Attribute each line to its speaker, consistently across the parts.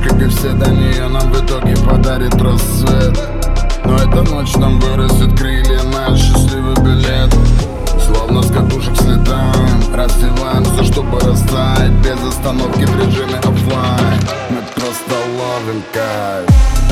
Speaker 1: как и все до нее, нам в итоге подарит рассвет. Но эта ночь нам вырастет крылья на счастливый билет. Словно с катушек слетаем, рассеваем все, чтобы растаять. Без остановки в режиме оффлайн. Мы просто ловим кайф.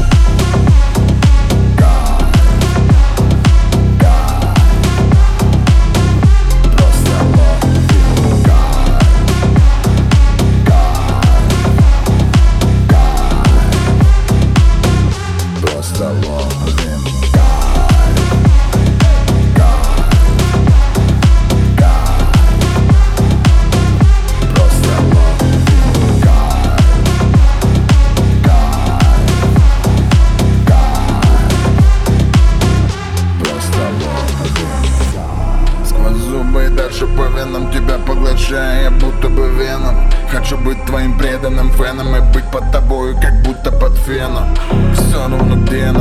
Speaker 1: И дальше по венам тебя поглощая, будто бы веном. Хочу быть твоим преданным феном и быть под тобою, как будто под феном. Все равно где,